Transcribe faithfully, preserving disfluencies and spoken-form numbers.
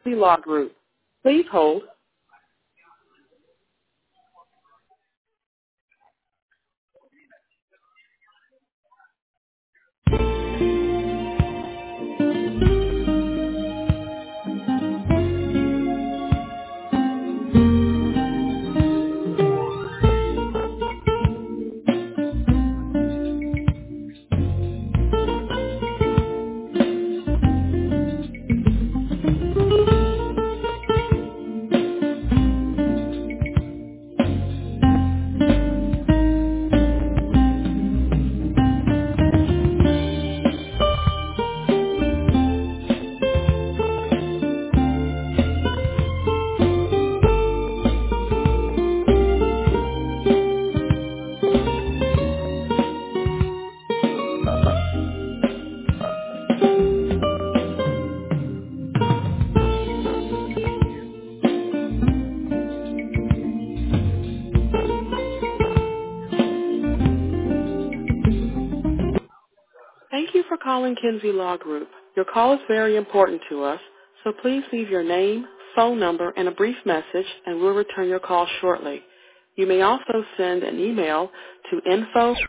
Kinsey Law Group. Please hold. Thank you for calling Kinsey Law Group. Your call is very important to us, so please leave your name, phone number, and a brief message, and we'll return your call shortly. You may also send an email to info